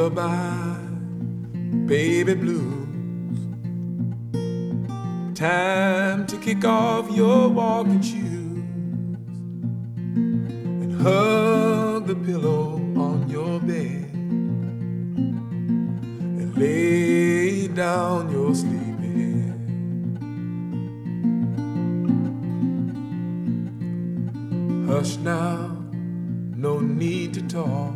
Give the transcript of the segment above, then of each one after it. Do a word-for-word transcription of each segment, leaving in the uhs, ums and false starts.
Lullaby, baby blues. Time to kick off your walking shoes and hug the pillow on your bed and lay down your sleepy head. Hush now, no need to talk.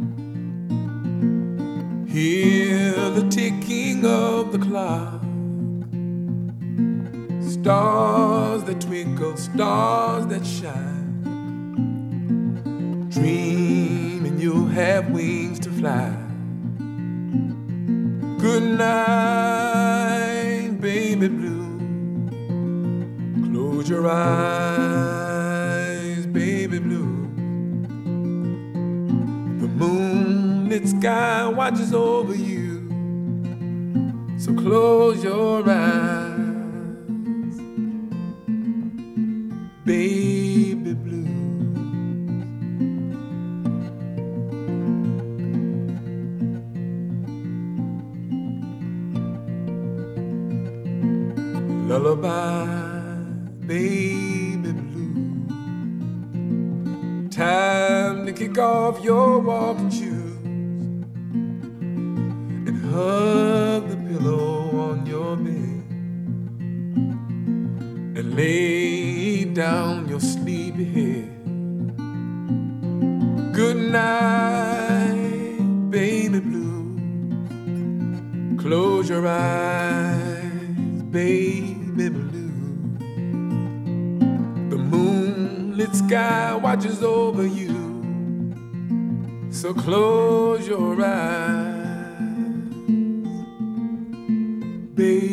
Hear the ticking of the clock. Stars that twinkle, stars that shine. Dream and you'll have wings to fly. Good night, baby blue. Close your eyes, baby blue. The moonlit sky watches over you, so close your eyes, baby blue. Lullaby, baby blue. Time to kick off your walking shoes and hug the pillow on your bed and lay down your sleepy head. Good night, baby blue. Close your eyes, baby blue. The moonlit sky watches over you, so close your eyes, baby.